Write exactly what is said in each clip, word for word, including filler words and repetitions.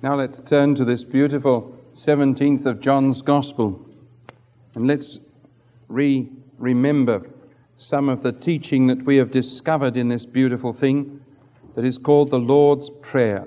Now let's turn to this beautiful seventeenth of John's Gospel, and let's re remember some of the teaching that we have discovered in this beautiful thing that is called the Lord's Prayer.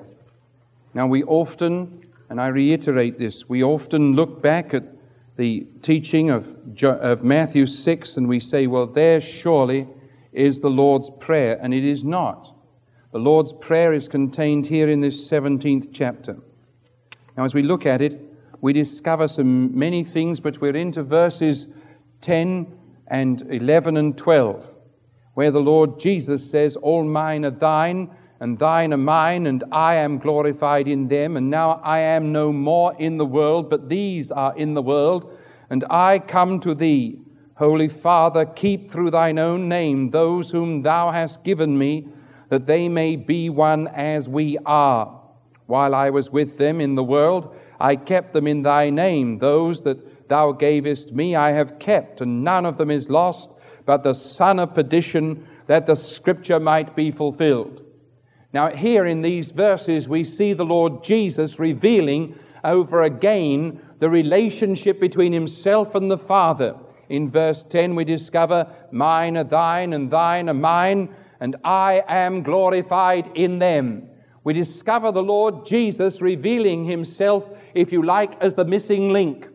Now we often, and I reiterate this, we often look back at the teaching of, jo- of Matthew six and we say, well, there surely is the Lord's Prayer, and it is not. The Lord's Prayer is contained here in this seventeenth chapter. Now as we look at it, we discover some many things, but we're into verses ten and eleven and twelve, where the Lord Jesus says, all mine are thine, and thine are mine, and I am glorified in them, and now I am no more in the world, but these are in the world, and I come to thee. Holy Father, keep through thine own name those whom thou hast given me, that they may be one as we are. While I was with them in the world, I kept them in thy name. Those that thou gavest me I have kept, and none of them is lost, but the son of perdition, that the scripture might be fulfilled. Now here in these verses we see the Lord Jesus revealing over again the relationship between himself and the Father. In verse ten we discover, mine are thine, and thine are mine, and I am glorified in them. We discover the Lord Jesus revealing himself, if you like, as the missing link,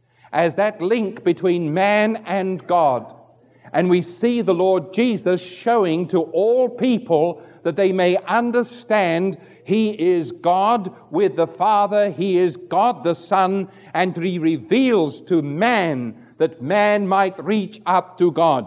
as that link between man and God. And we see the Lord Jesus showing to all people that they may understand he is God with the Father, he is God the Son, and he reveals to man that man might reach up to God.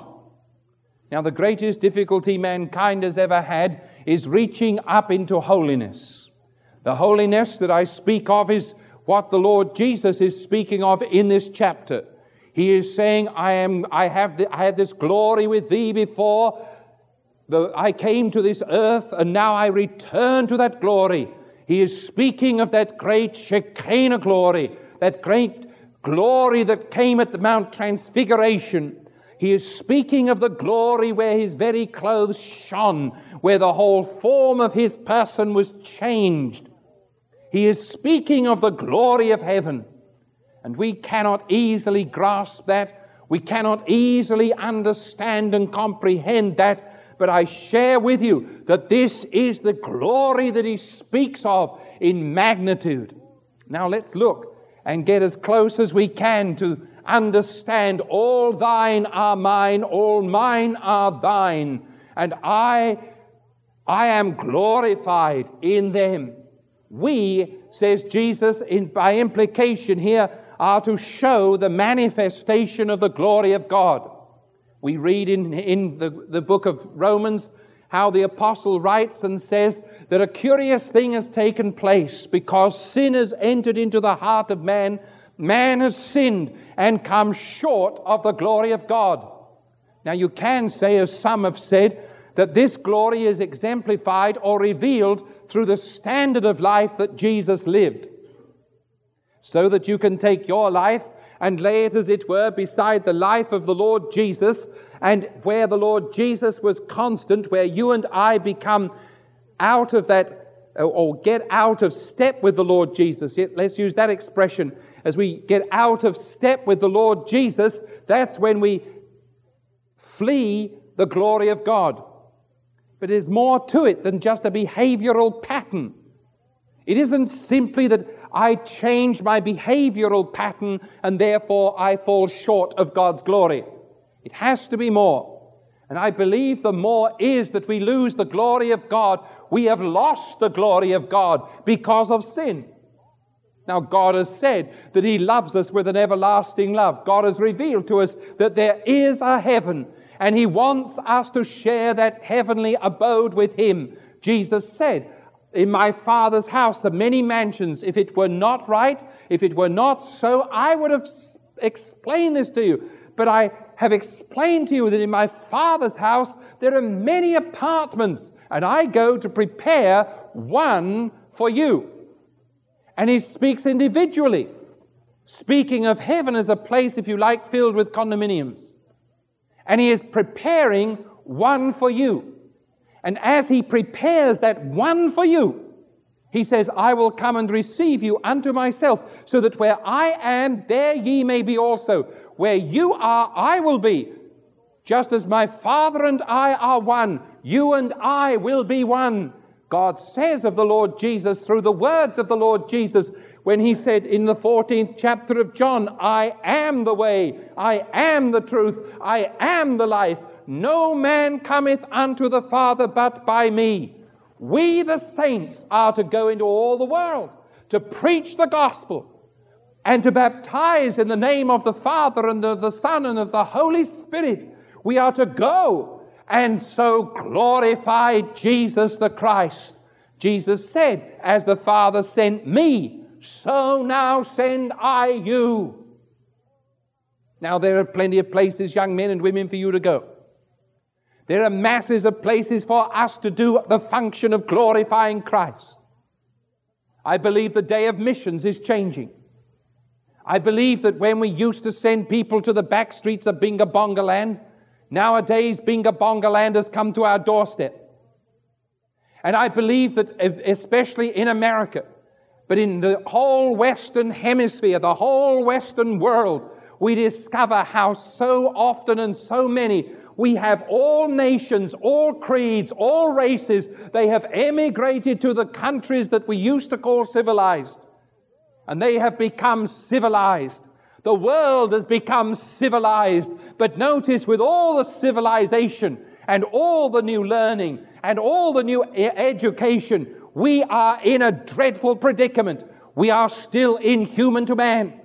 Now the greatest difficulty mankind has ever had is reaching up into holiness. The holiness that I speak of is what the Lord Jesus is speaking of in this chapter. He is saying, I am, I have, the, I had this glory with thee before the, I came to this earth, and now I return to that glory. He is speaking of that great Shekinah glory, that great glory that came at the Mount Transfiguration. He is speaking of the glory where his very clothes shone, where the whole form of his person was changed. He is speaking of the glory of heaven. And we cannot easily grasp that. We cannot easily understand and comprehend that. But I share with you that this is the glory that he speaks of in magnitude. Now let's look and get as close as we can to understand. All thine are mine, all mine are thine, and I, I am glorified in them. We, says Jesus, in, by implication here, are to show the manifestation of the glory of God. We read in, in the, the book of Romans how the apostle writes and says that a curious thing has taken place because sin has entered into the heart of man. Man has sinned and come short of the glory of God. Now you can say, as some have said, that this glory is exemplified or revealed through the standard of life that Jesus lived. So that you can take your life and lay it, as it were, beside the life of the Lord Jesus, and where the Lord Jesus was constant, where you and I become out of that, or get out of step with the Lord Jesus. Let's use that expression. As we get out of step with the Lord Jesus, that's when we flee the glory of God. But there's more to it than just a behavioral pattern. It isn't simply that I change my behavioral pattern and therefore I fall short of God's glory. It has to be more. And I believe the more is that we lose the glory of God. We have lost the glory of God because of sin. Now, God has said that he loves us with an everlasting love. God has revealed to us that there is a heaven, and he wants us to share that heavenly abode with him. Jesus said, in my Father's house are many mansions. If it were not right, if it were not so, I would have explained this to you. But I have explained to you that in my Father's house there are many apartments, and I go to prepare one for you. And he speaks individually, speaking of heaven as a place, if you like, filled with condominiums. And he is preparing one for you. And as he prepares that one for you, he He says, I will come and receive you unto myself, so that where I am, there ye may be also. Where you are, I will be. Just as my Father and I are one, you and I will be one. God says of the Lord Jesus through the words of the Lord Jesus, when he said in the fourteenth chapter of John, I am the way, I am the truth, I am the life. No man cometh unto the Father but by me. We, the saints, are to go into all the world, to preach the gospel, and to baptize in the name of the Father and of the Son and of the Holy Spirit. We are to go and so glorify Jesus the Christ. Jesus said, as the Father sent me, so now send I you. Now there are plenty of places, young men and women, for you to go. There are masses of places for us to do the function of glorifying Christ. I believe the day of missions is changing. I believe that when we used to send people to the back streets of Binga Bonga Land, nowadays Binga Bonga Land has come to our doorstep. And I believe that especially in America, but in the whole Western Hemisphere, the whole Western world, we discover how so often and so many, we have all nations, all creeds, all races, they have emigrated to the countries that we used to call civilized. And they have become civilized. The world has become civilized. But notice, with all the civilization and all the new learning and all the new e- education, we are in a dreadful predicament. We are still inhuman to man.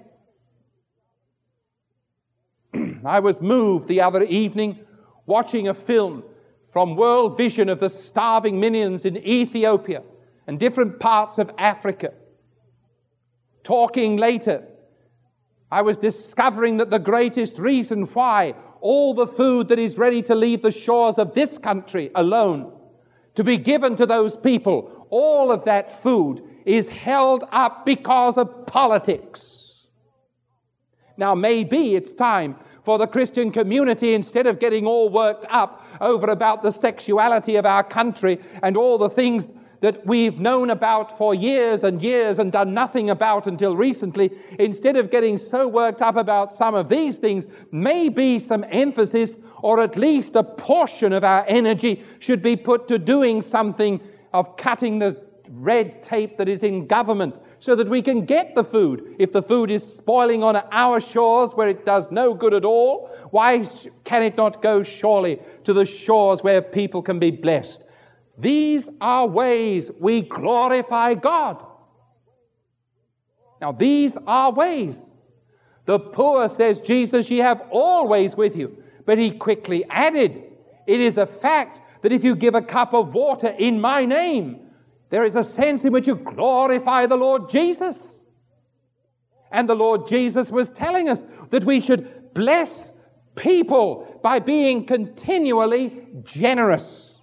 I was moved the other evening watching a film from World Vision of the starving millions in Ethiopia and different parts of Africa. Talking later, I was discovering that the greatest reason why all the food that is ready to leave the shores of this country alone to be given to those people, all of that food is held up because of politics. Now, maybe it's time for the Christian community, instead of getting all worked up over about the sexuality of our country and all the things that we've known about for years and years and done nothing about until recently, instead of getting so worked up about some of these things, maybe some emphasis, or at least a portion of our energy, should be put to doing something of cutting the red tape that is in government, so that we can get the food. If the food is spoiling on our shores where it does no good at all, why can it not go surely to the shores where people can be blessed? These are ways we glorify God. Now, these are ways. The poor, says Jesus, ye have always with you. But he quickly added, it is a fact that if you give a cup of water in my name, there is a sense in which you glorify the Lord Jesus. And the Lord Jesus was telling us that we should bless people by being continually generous.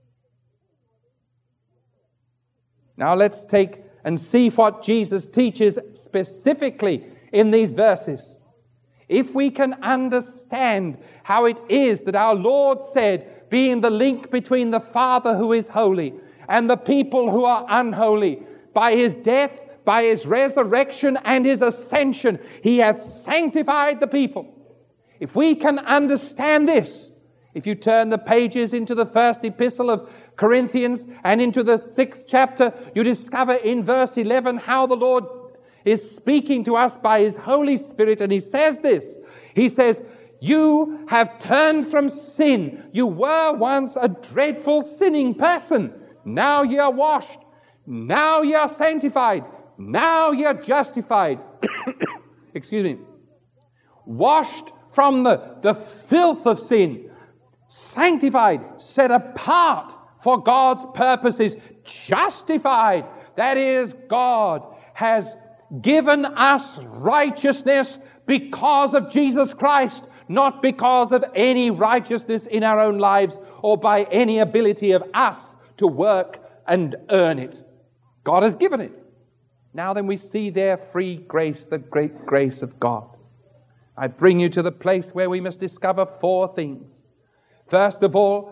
Now let's take and see what Jesus teaches specifically in these verses. If we can understand how it is that our Lord said, being the link between the Father who is holy and the people who are unholy, by his death, by his resurrection and his ascension, he hath sanctified the people. If we can understand this, if you turn the pages into the first epistle of Corinthians and into the sixth chapter, you discover in verse eleven how the Lord is speaking to us by his Holy Spirit, and he says this. He says, you have turned from sin. You were once a dreadful sinning person. Now ye are washed. Now ye are sanctified. Now ye are justified. Excuse me. Washed from the, the filth of sin. Sanctified, set apart for God's purposes. Justified. That is, God has given us righteousness because of Jesus Christ, not because of any righteousness in our own lives or by any ability of us to work and earn it. God has given it. Now then we see there free grace, the great grace of God. I bring you to the place where we must discover four things. First of all,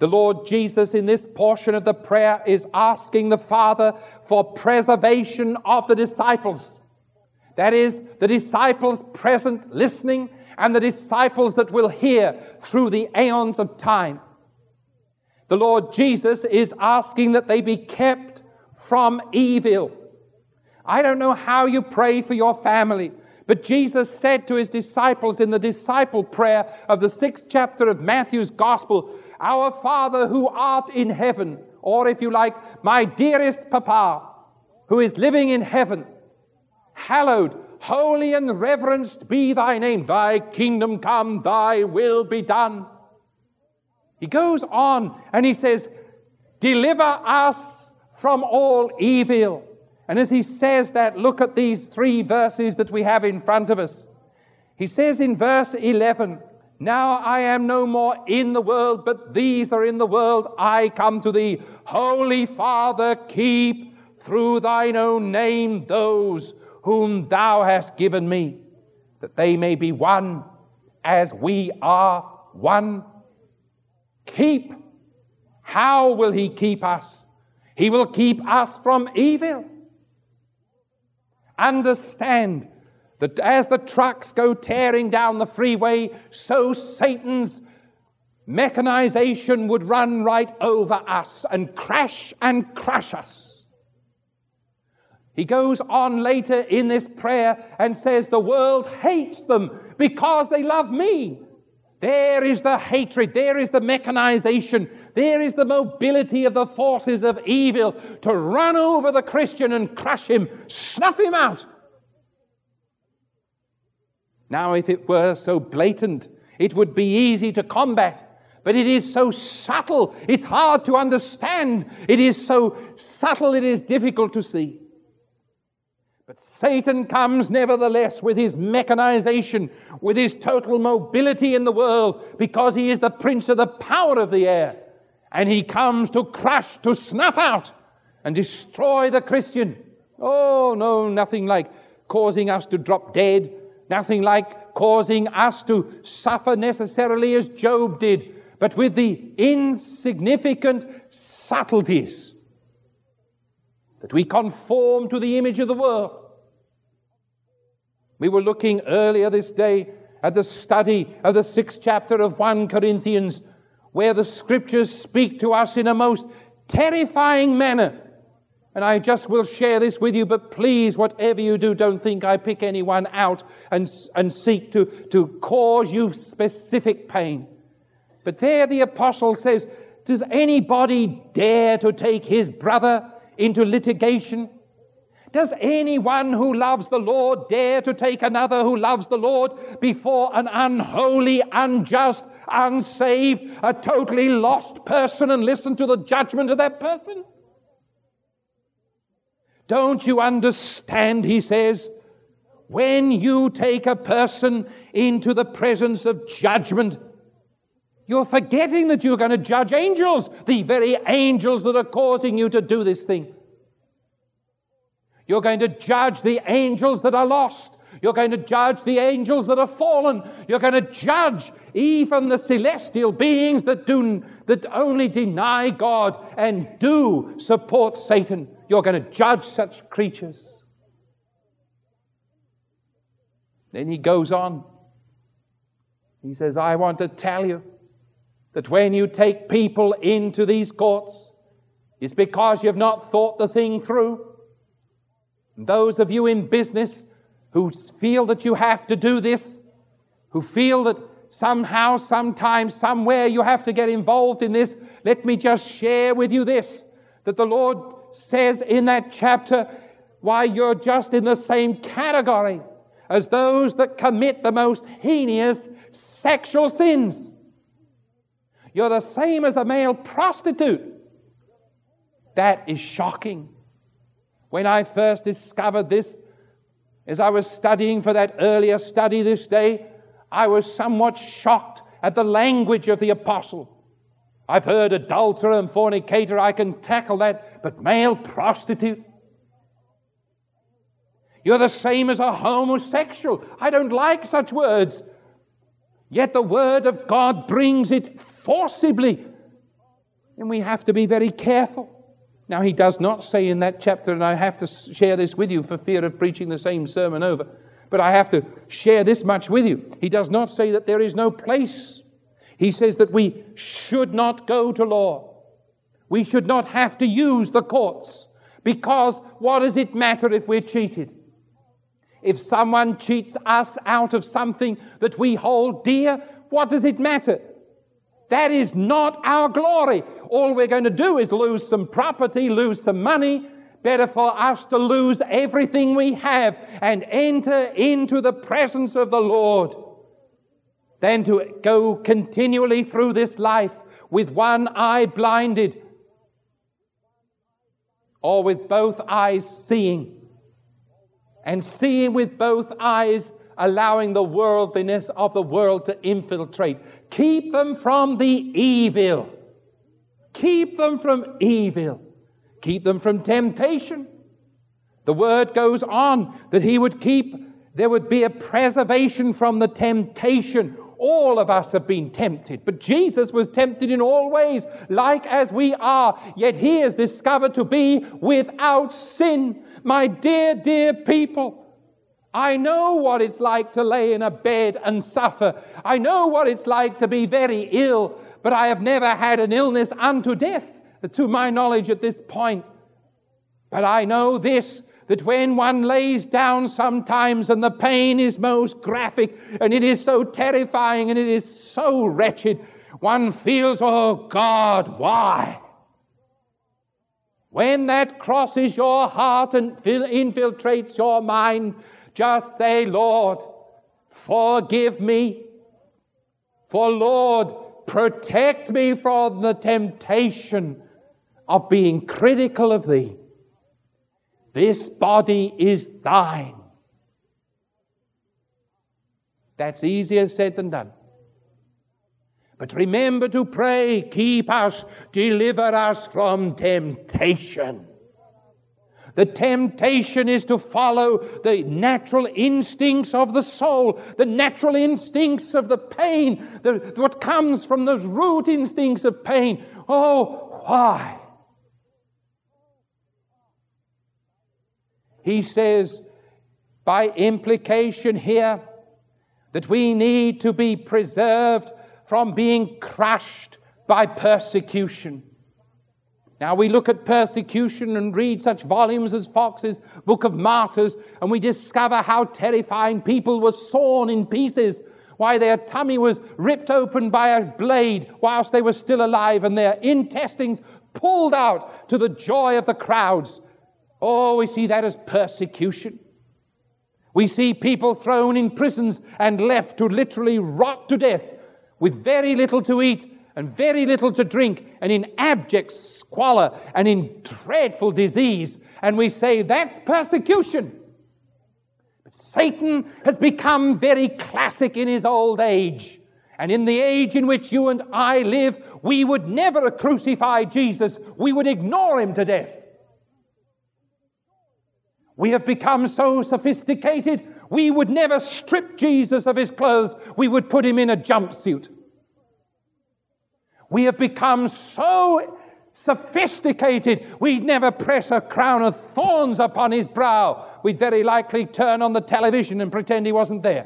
The Lord Jesus in this portion of the prayer is asking the Father for preservation of the disciples. That is, the disciples present listening and the disciples that will hear through the aeons of time. The Lord Jesus is asking that they be kept from evil. I don't know how you pray for your family, but Jesus said to his disciples in the disciple prayer of the sixth chapter of Matthew's Gospel, "Our Father who art in heaven," or if you like, "My dearest Papa, who is living in heaven, hallowed, holy and reverenced be thy name. Thy kingdom come, thy will be done." He goes on and he says, "Deliver us from all evil." And as he says that, look at these three verses that we have in front of us. He says in verse eleven, "Now I am no more in the world, but these are in the world. I come to thee. Holy Father, keep through thine own name those whom thou hast given me, that they may be one as we are one." Keep. How will he keep us? He will keep us from evil. Understand that as the trucks go tearing down the freeway, so Satan's mechanization would run right over us and crash and crush us. He goes on later in this prayer and says, "The world hates them because they love me." There is the hatred, there is the mechanization, there is the mobility of the forces of evil to run over the Christian and crush him, snuff him out. Now, if it were so blatant, it would be easy to combat. But it is so subtle, it's hard to understand. It is so subtle, it is difficult to see. But Satan comes nevertheless with his mechanization, with his total mobility in the world, because he is the prince of the power of the air. And he comes to crush, to snuff out, and destroy the Christian. Oh, no, nothing like causing us to drop dead, nothing like causing us to suffer necessarily as Job did, but with the insignificant subtleties that we conform to the image of the world. We were looking earlier this day at the study of the sixth chapter of First Corinthians, where the Scriptures speak to us in a most terrifying manner. And I just will share this with you, but please, whatever you do, don't think I pick anyone out and, and seek to, to cause you specific pain. But there the apostle says, "Does anybody dare to take his brother into litigation? Does anyone who loves the Lord dare to take another who loves the Lord before an unholy, unjust, unsaved, a totally lost person and listen to the judgment of that person? Don't you understand," he says, "when you take a person into the presence of judgment, you're forgetting that you're going to judge angels, the very angels that are causing you to do this thing. You're going to judge the angels that are lost. You're going to judge the angels that are fallen. You're going to judge even the celestial beings that do that only deny God and do support Satan. You're going to judge such creatures." Then he goes on. He says, "I want to tell you that when you take people into these courts, it's because you've not thought the thing through. And those of you in business who feel that you have to do this, who feel that somehow, sometime, somewhere you have to get involved in this, let me just share with you this, that the Lord says in that chapter, why, you're just in the same category as those that commit the most heinous sexual sins. You're the same as a male prostitute." That is shocking. When I first discovered this, as I was studying for that earlier study this day, I was somewhat shocked at the language of the apostle. I've heard adulterer and fornicator, I can tackle that, but male prostitute? You're the same as a homosexual. I don't like such words. Yet the Word of God brings it forcibly And we have to be very careful. Now, he does not say in that chapter, and I have to share this with you for fear of preaching the same sermon over, but I have to share this much with you. He does not say that there is no place. He says that we should not go to law. We should not have to use the courts, because what does it matter if we're cheated? If someone cheats us out of something that we hold dear, what does it matter? That is not our glory. All we're going to do is lose some property, lose some money. Better for us to lose everything we have and enter into the presence of the Lord than to go continually through this life with one eye blinded or with both eyes seeing, and seeing with both eyes, allowing the worldliness of the world to infiltrate. Keep them from the evil. Keep them from evil. Keep them from temptation. The word goes on that he would keep, there would be a preservation from the temptation. All of us have been tempted, but Jesus was tempted in all ways, like as we are, yet he is discovered to be without sin. My dear, dear people, I know what it's like to lay in a bed and suffer. I know what it's like to be very ill, but I have never had an illness unto death, to my knowledge at this point. But I know this, that when one lays down sometimes and the pain is most graphic and it is so terrifying and it is so wretched, one feels, oh God, why? When that crosses your heart and infiltrates your mind, just say, Lord, forgive me. For Lord, protect me from the temptation of being critical of thee. This body is thine. That's easier said than done. But remember to pray, keep us, deliver us from temptation. The temptation is to follow the natural instincts of the soul, the natural instincts of the pain, the, what comes from those root instincts of pain. Oh, why? He says, by implication here, that we need to be preserved from being crushed by persecution. Now we look at persecution and read such volumes as Fox's Book of Martyrs, and we discover how terrifying. People were sawn in pieces, why their tummy was ripped open by a blade whilst they were still alive, and their intestines pulled out to the joy of the crowds. Oh, we see that as persecution. We see people thrown in prisons and left to literally rot to death with very little to eat and very little to drink and in abject squalor and in dreadful disease. And we say that's persecution. But Satan has become very classic in his old age. And in the age in which you and I live, we would never crucify Jesus. We would ignore him to death. We have become so sophisticated, we would never strip Jesus of his clothes. We would put him in a jumpsuit. We have become so sophisticated, we'd never press a crown of thorns upon his brow. We'd very likely turn on the television and pretend he wasn't there.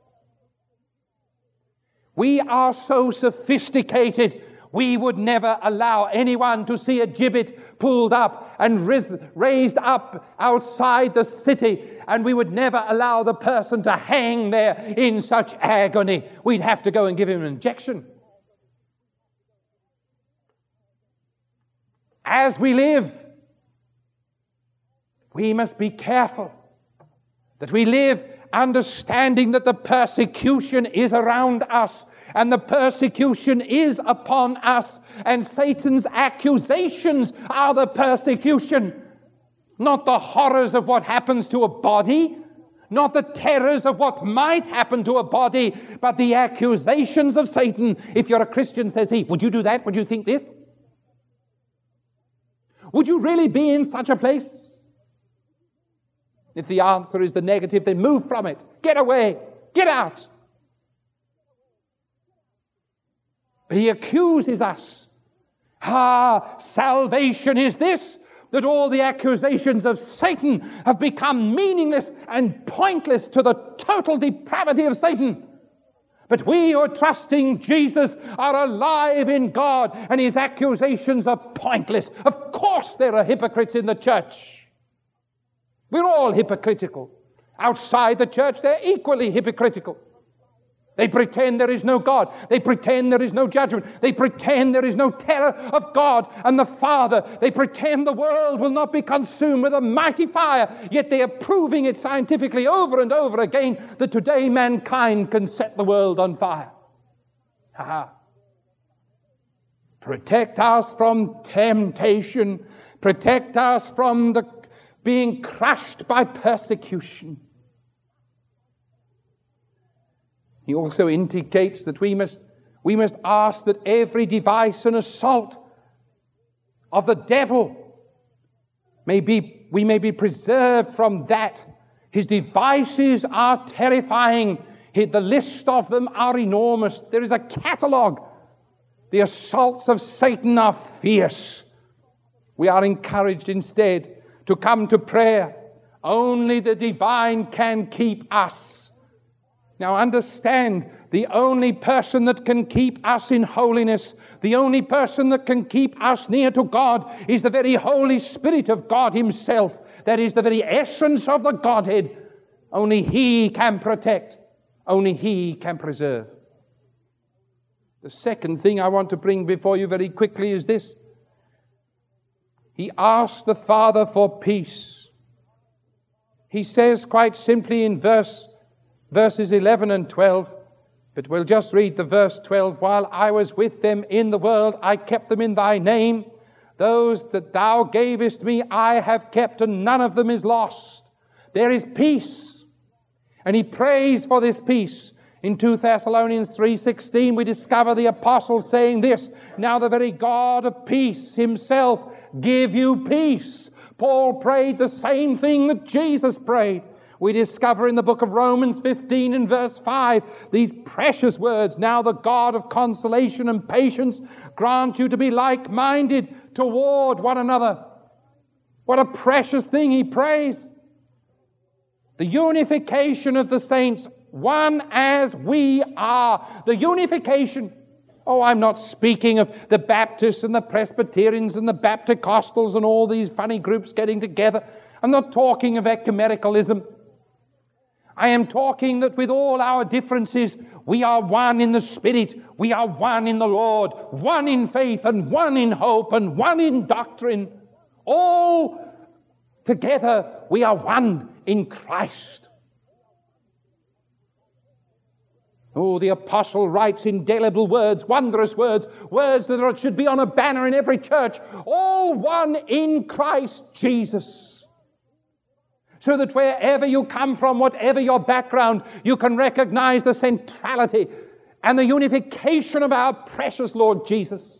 We are so sophisticated, we would never allow anyone to see a gibbet pulled up and ris- raised up outside the city, and we would never allow the person to hang there in such agony. We'd have to go and give him an injection. As we live, we must be careful that we live understanding that the persecution is around us, and the persecution is upon us, and Satan's accusations are the persecution, not the horrors of what happens to a body, not the terrors of what might happen to a body, but the accusations of Satan. If you're a Christian, says he, would you do that? Would you think this? Would you really be in such a place? If the answer is the negative, then move from it. Get away. Get out. But he accuses us. Ah, salvation is this, that all the accusations of Satan have become meaningless and pointless to the total depravity of Satan. But we who are trusting Jesus are alive in God, and his accusations are pointless. Of course there are hypocrites in the church. We're all hypocritical. Outside the church, they're equally hypocritical. They pretend there is no God. They pretend there is no judgment. They pretend there is no terror of God and the Father. They pretend the world will not be consumed with a mighty fire. Yet they are proving it scientifically over and over again that today mankind can set the world on fire. Ha ha. Protect us from temptation. Protect us from the being crushed by persecution. He also indicates that we must, we must ask that every device and assault of the devil may be, we may be preserved from that. His devices are terrifying. The list of them are enormous. There is a catalogue. The assaults of Satan are fierce. We are encouraged instead to come to prayer. Only the divine can keep us. Now understand, the only person that can keep us in holiness, the only person that can keep us near to God is the very Holy Spirit of God himself. That is the very essence of the Godhead. Only he can protect. Only he can preserve. The second thing I want to bring before you very quickly is this. He asked the Father for peace. He says quite simply in verse Verses eleven and twelve, but we'll just read the verse twelve. While I was with them in the world, I kept them in thy name. Those that thou gavest me, I have kept, and none of them is lost. There is peace. And he prays for this peace. In Second Thessalonians three sixteen, we discover the apostle saying this, now the very God of peace himself give you peace. Paul prayed the same thing that Jesus prayed. We discover in the book of Romans fifteen and verse five these precious words. Now the God of consolation and patience grant you to be like-minded toward one another. What a precious thing he prays. The unification of the saints, one as we are. The unification. Oh, I'm not speaking of the Baptists and the Presbyterians and the Bapticostals and all these funny groups getting together. I'm not talking of ecumenicalism. I am talking that with all our differences, we are one in the Spirit, we are one in the Lord, one in faith and one in hope and one in doctrine. All together we are one in Christ. Oh, the apostle writes indelible words, wondrous words, words that should be on a banner in every church. All one in Christ Jesus. So that wherever you come from, whatever your background, you can recognize the centrality and the unification of our precious Lord Jesus.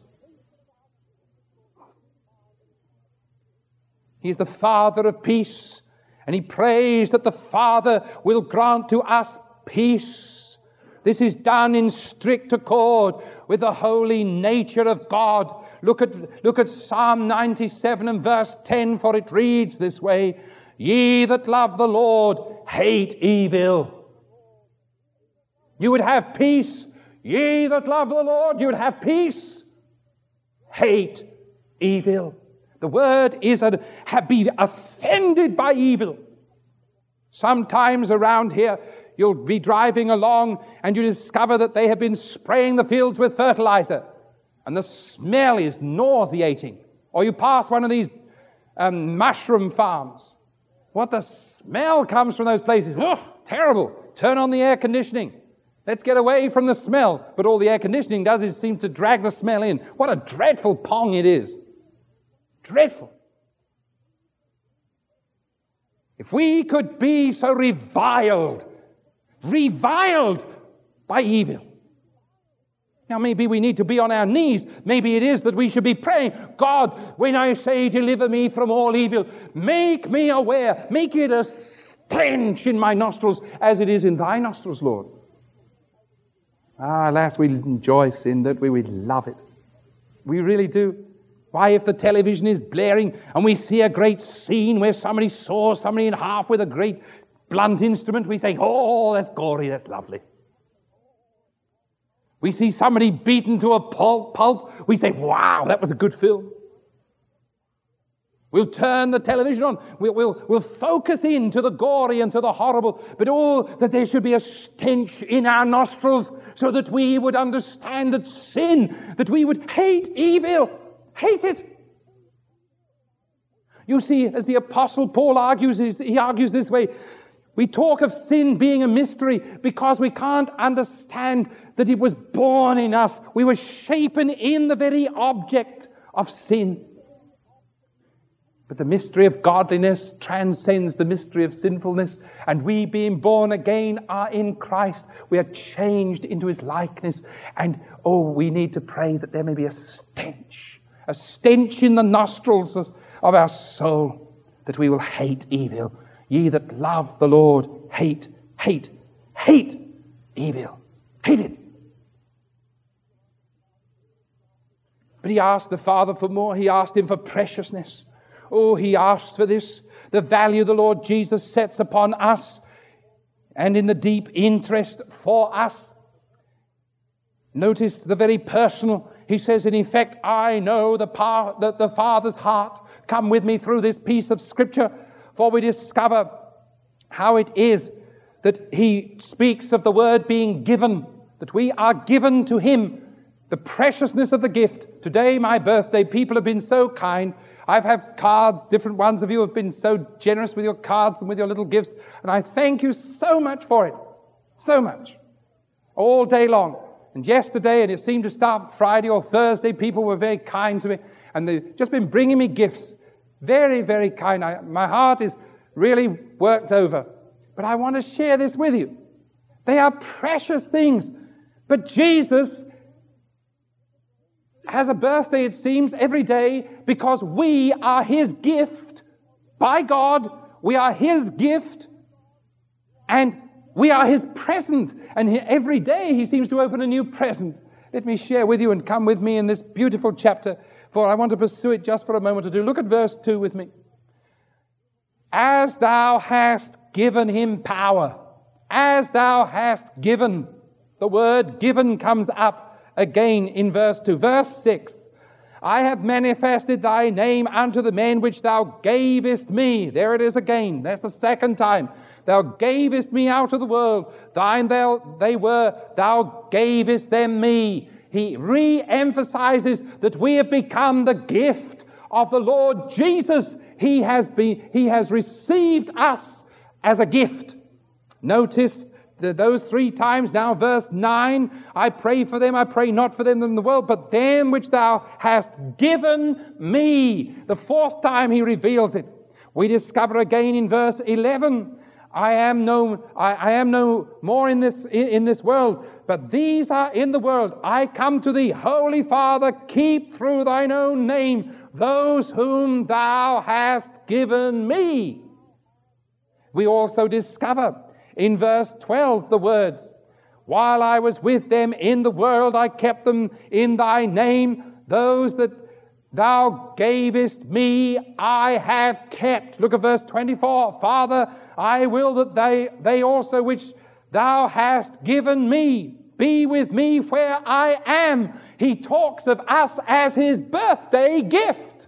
He is the Father of peace, and he prays that the Father will grant to us peace. This is done in strict accord with the holy nature of God. Look at, look at Psalm ninety-seven and verse ten, for it reads this way, ye that love the Lord hate evil. You would have peace. Ye that love the Lord, you would have peace. Hate evil. The word is a, have be offended by evil. Sometimes around here, you'll be driving along and you discover that they have been spraying the fields with fertilizer. And the smell is nauseating. Or you pass one of these um, mushroom farms. What the smell comes from those places. Oh, terrible. Turn on the air conditioning. Let's get away from the smell. But all the air conditioning does is seem to drag the smell in. What a dreadful pong it is. Dreadful. If we could be so reviled, reviled by evil. Now maybe we need to be on our knees. Maybe it is that we should be praying, God, when I say deliver me from all evil, make me aware, make it a stench in my nostrils as it is in thy nostrils, Lord. Ah, alas, we enjoy sin, that we, we love it. We really do. Why, if the television is blaring and we see a great scene where somebody saws somebody in half with a great blunt instrument, we say, oh, that's gory, that's lovely. We see somebody beaten to a pulp, pulp, we say, wow, that was a good film. We'll turn the television on. We'll, we'll, we'll focus in to the gory and to the horrible. But oh, that there should be a stench in our nostrils so that we would understand that sin, that we would hate evil. Hate it. You see, as the Apostle Paul argues, he argues this way, we talk of sin being a mystery because we can't understand that it was born in us. We were shapen in the very object of sin. But the mystery of godliness transcends the mystery of sinfulness, and we, being born again, are in Christ. We are changed into his likeness, and oh, we need to pray that there may be a stench, a stench in the nostrils of, of our soul, that we will hate evil. Ye that love the Lord, hate, hate, hate evil. Hate it. But he asked the Father for more. He asked him for preciousness. Oh, he asks for this. The value the Lord Jesus sets upon us and in the deep interest for us. Notice the very personal. He says, in effect, I know the, par- the, the Father's heart. Come with me through this piece of Scripture, for we discover how it is that he speaks of the word being given, that we are given to him, the preciousness of the gift. Today, my birthday, people have been so kind. I've had cards, different ones of you have been so generous with your cards and with your little gifts, and I thank you so much for it. So much. All day long. And yesterday, and it seemed to start Friday or Thursday, people were very kind to me, and they've just been bringing me gifts. Very, very kind. I, my heart is really worked over. But I want to share this with you. They are precious things. But Jesus has a birthday, it seems, every day because we are his gift. By God, we are his gift. And we are his present. And every day he seems to open a new present. Let me share with you and come with me in this beautiful chapter, for I want to pursue it just for a moment or two. Look at verse two with me. As thou hast given him power, as thou hast given, the word given comes up again in verse two. Verse six, I have manifested thy name unto the men which thou gavest me. There it is again. That's the second time. Thou gavest me out of the world. Thine thou, they were, thou gavest them me. He re-emphasizes that we have become the gift of the Lord Jesus. He has been, he has received us as a gift. Notice the, those three times now, verse nine, I pray for them, I pray not for them in the world, but them which thou hast given me. The fourth time he reveals it. We discover again in verse eleven, I am no, I, I am no more in this in, in this world, but these are in the world. I come to thee, Holy Father, keep through thine own name those whom thou hast given me. We also discover in verse twelve the words, while I was with them in the world, I kept them in thy name. Those that thou gavest me, I have kept. Look at verse twenty-four. Father, I will that they, they also which thou hast given me be with me where I am. He talks of us as his birthday gift.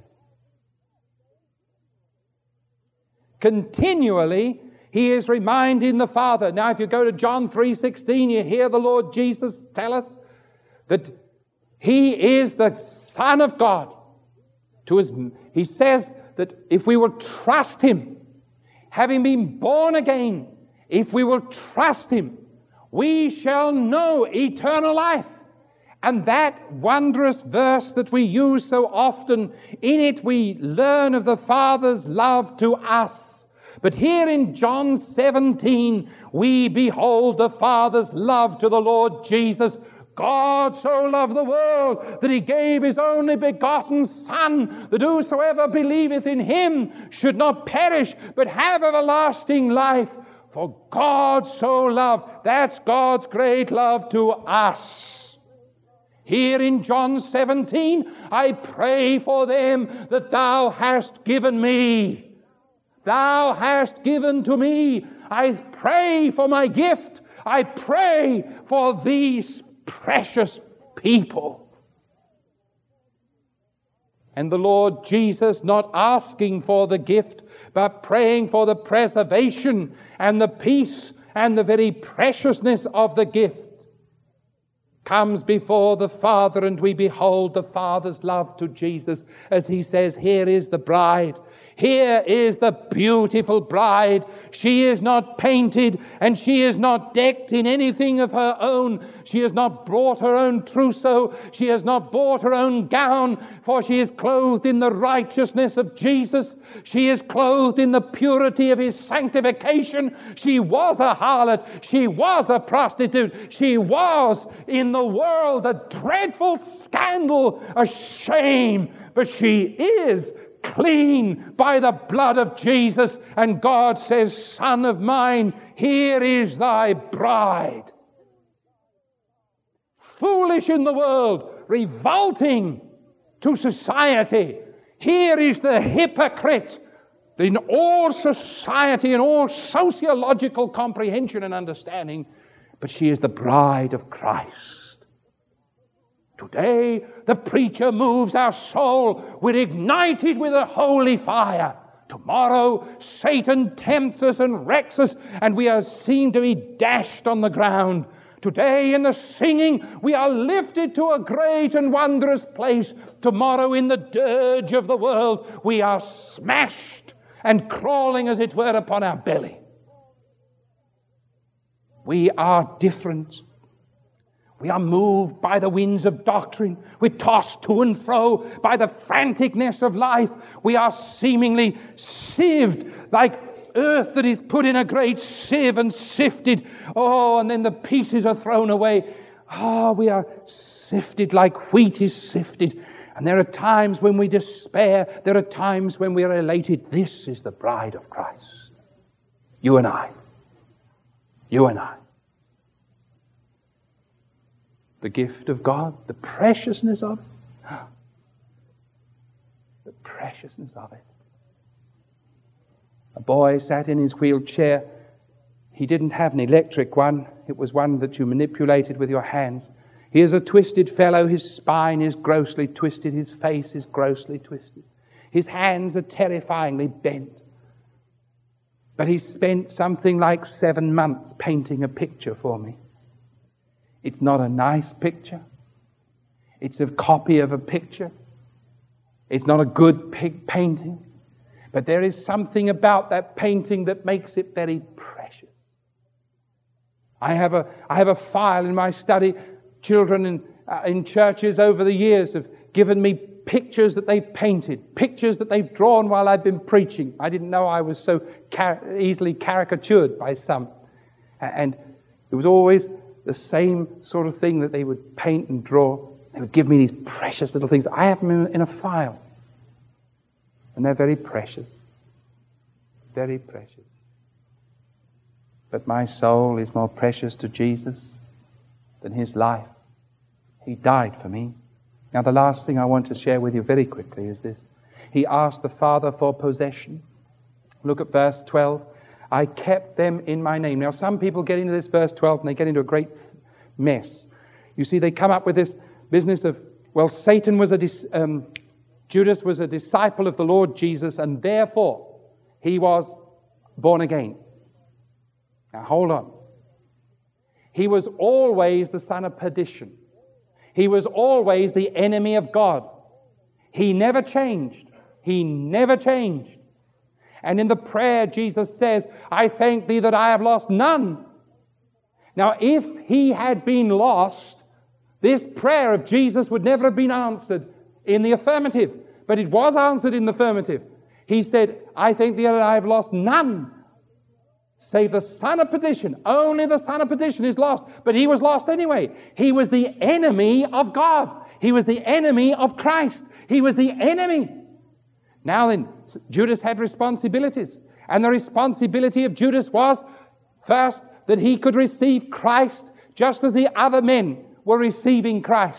Continually, he is reminding the Father. Now, if you go to John three sixteen, you hear the Lord Jesus tell us that he is the Son of God. To his, he says that if we will trust him, having been born again, if we will trust him, we shall know eternal life. And that wondrous verse that we use so often, in it we learn of the Father's love to us. But here in John seventeen, we behold the Father's love to the Lord Jesus. God so loved the world that he gave his only begotten Son, that whosoever believeth in him should not perish, but have everlasting life. For God so loved, that's God's great love to us. Here in John seventeen, I pray for them that thou hast given me. Thou hast given to me. I pray for my gift. I pray for these precious people. And the Lord Jesus not asking for the gift, but praying for the preservation and the peace and the very preciousness of the gift, comes before the Father, and we behold the Father's love to Jesus as he says, here is the bride. Here is the beautiful bride. She is not painted and she is not decked in anything of her own. She has not brought her own trousseau. She has not bought her own gown, for she is clothed in the righteousness of Jesus. She is clothed in the purity of his sanctification. She was a harlot. She was a prostitute. She was in the world a dreadful scandal, a shame, but she is clean by the blood of Jesus. And God says, Son of mine, here is thy bride. Foolish in the world, revolting to society. Here is the hypocrite in all society and all sociological comprehension and understanding. But she is the bride of Christ. Today, the preacher moves our soul. We're ignited with a holy fire. Tomorrow, Satan tempts us and wrecks us, and we are seen to be dashed on the ground. Today, in the singing, we are lifted to a great and wondrous place. Tomorrow, in the dirge of the world, we are smashed and crawling, as it were, upon our belly. We are different. We are moved by the winds of doctrine. We're tossed to and fro by the franticness of life. We are seemingly sieved like earth that is put in a great sieve and sifted. Oh, and then the pieces are thrown away. Ah, oh, we are sifted like wheat is sifted. And there are times when we despair. There are times when we are elated. This is the bride of Christ. You and I. You and I. The gift of God, the preciousness of it. The preciousness of it. A boy sat in his wheelchair. He didn't have an electric one. It was one that you manipulated with your hands. He is a twisted fellow. His spine is grossly twisted. His face is grossly twisted. His hands are terrifyingly bent. But he spent something like seven months painting a picture for me. It's not a nice picture. It's a copy of a picture. It's not a good pig painting. But there is something about that painting that makes it very precious. I have a, I have a file in my study. Children in, uh, in churches over the years have given me pictures that they've painted, pictures that they've drawn while I've been preaching. I didn't know I was so car- easily caricatured by some. And it was always the same sort of thing that they would paint and draw. They would give me these precious little things. I have them in, in a file. And they're very precious. Very precious. But my soul is more precious to Jesus than his life. He died for me. Now the last thing I want to share with you very quickly is this. He asked the Father for possession. Look at verse twelve. I kept them in my name. Now, some people get into this verse twelve and they get into a great mess. You see, they come up with this business of, well, Satan was a, dis- um, Judas was a disciple of the Lord Jesus, and therefore he was born again. Now, hold on. He was always the son of perdition. He was always the enemy of God. He never changed. He never changed. And in the prayer, Jesus says, I thank thee that I have lost none. Now, if he had been lost, this prayer of Jesus would never have been answered in the affirmative. But it was answered in the affirmative. He said, I thank thee that I have lost none, save the son of perdition. Only the son of perdition is lost. But he was lost anyway. He was the enemy of God. He was the enemy of Christ. He was the enemy. Now then, Judas had responsibilities. And the responsibility of Judas was, first, that he could receive Christ just as the other men were receiving Christ.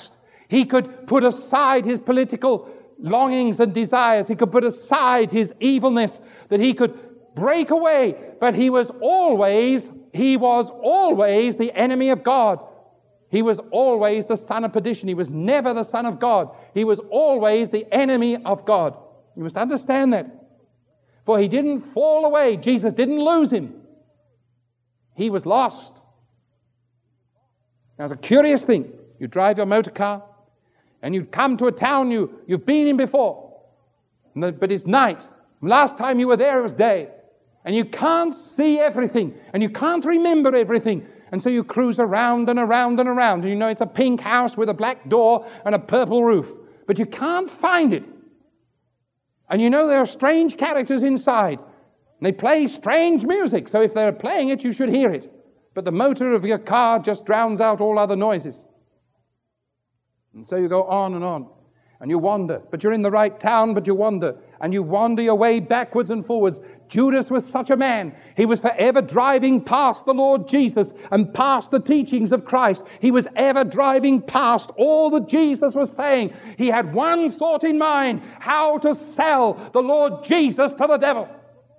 He could put aside his political longings and desires. He could put aside his evilness, that he could break away. But he was always, he was always the enemy of God. He was always the son of perdition. He was never the son of God. He was always the enemy of God. You must understand that. For he didn't fall away. Jesus didn't lose him. He was lost. Now, it's a curious thing. You drive your motor car, and you come to a town you, you've been in before, but it's night. Last time you were there, it was day. And you can't see everything, and you can't remember everything. And so you cruise around and around and around, and you know it's a pink house with a black door and a purple roof, but you can't find it. And you know there are strange characters inside, and they play strange music, so if they're playing it, you should hear it. But the motor of your car just drowns out all other noises. And so you go on and on, and you wander, but you're in the right town, but you wander, and you wander your way backwards and forwards. Judas was such a man. He was forever driving past the Lord Jesus and past the teachings of Christ. He was ever driving past all that Jesus was saying. He had one thought in mind: how to sell the Lord Jesus to the devil.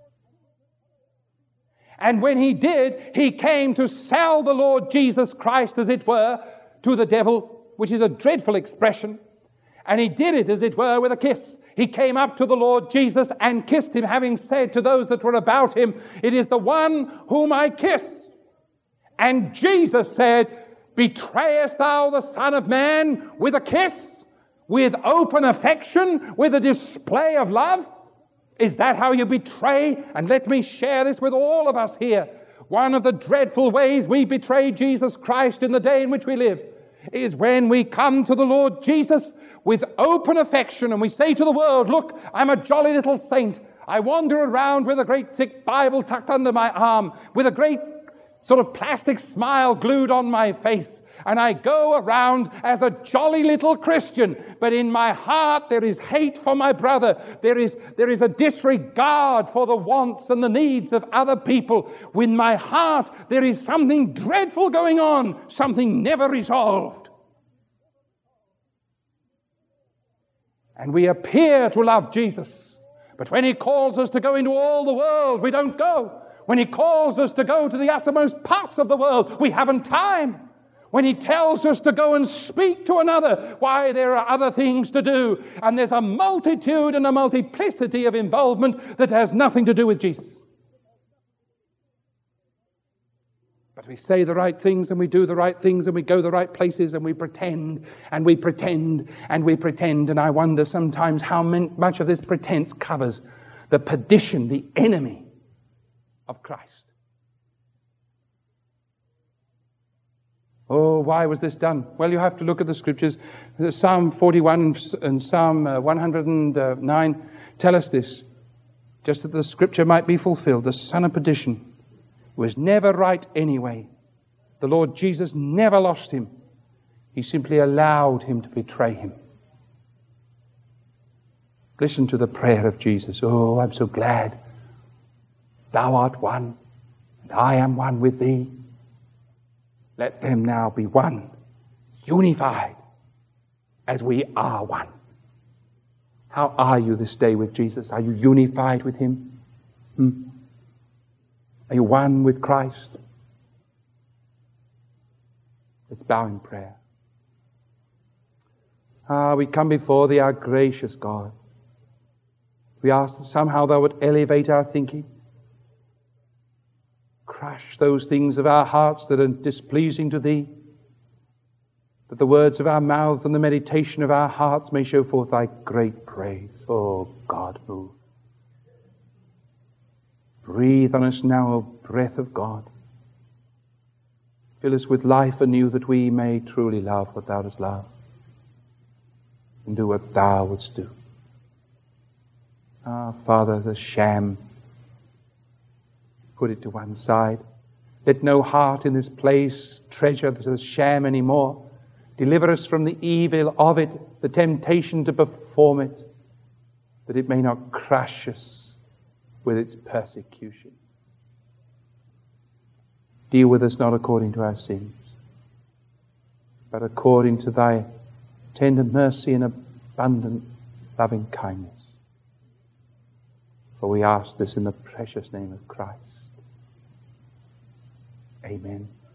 And when he did, he came to sell the Lord Jesus Christ, as it were, to the devil, which is a dreadful expression. And he did it, as it were, with a kiss. He came up to the Lord Jesus and kissed him, having said to those that were about him, "It is the one whom I kiss." And Jesus said, "Betrayest thou the Son of Man with a kiss? With open affection? With a display of love? Is that how you betray?" And let me share this with all of us here. One of the dreadful ways we betray Jesus Christ in the day in which we live is when we come to the Lord Jesus with open affection and we say to the world, "Look, I'm a jolly little saint. I wander around with a great thick Bible tucked under my arm, with a great sort of plastic smile glued on my face, and I go around as a jolly little Christian, but in my heart there is hate for my brother. There is, there is a disregard for the wants and the needs of other people. In my heart there is something dreadful going on, something never resolved." And we appear to love Jesus, but when he calls us to go into all the world, we don't go. When he calls us to go to the uttermost parts of the world, we haven't time. When he tells us to go and speak to another, why, there are other things to do. And there's a multitude and a multiplicity of involvement that has nothing to do with Jesus. But we say the right things and we do the right things and we go the right places and we pretend and we pretend and we pretend. And I wonder sometimes how much of this pretense covers the perdition, the enemy of Christ. Oh, why was this done? Well, you have to look at the scriptures. Psalm forty-one and Psalm one hundred nine tell us this, just that the scripture might be fulfilled. The son of perdition was never right anyway. The Lord Jesus never lost him. He simply allowed him to betray him. Listen to the prayer of Jesus. "Oh, I'm so glad. Thou art one, and I am one with thee. Let them now be one, unified, as we are one." How are you this day with Jesus? Are you unified with him? Hmm? Are you one with Christ? Let's bow in prayer. Ah, we come before thee, our gracious God. We ask that somehow thou would elevate our thinking. Crush those things of our hearts that are displeasing to thee, that the words of our mouths and the meditation of our hearts may show forth thy great praise. Oh God, move. Breathe on us now, O breath of God. Fill us with life anew, that we may truly love what thou dost love and do what thou wouldst do. Ah, Father, the sham, put it to one side. Let no heart in this place treasure the sham anymore. Deliver us from the evil of it, the temptation to perform it, that it may not crush us with its persecution. Deal with us not according to our sins, but according to thy tender mercy and abundant loving kindness. For we ask this in the precious name of Christ. Amen.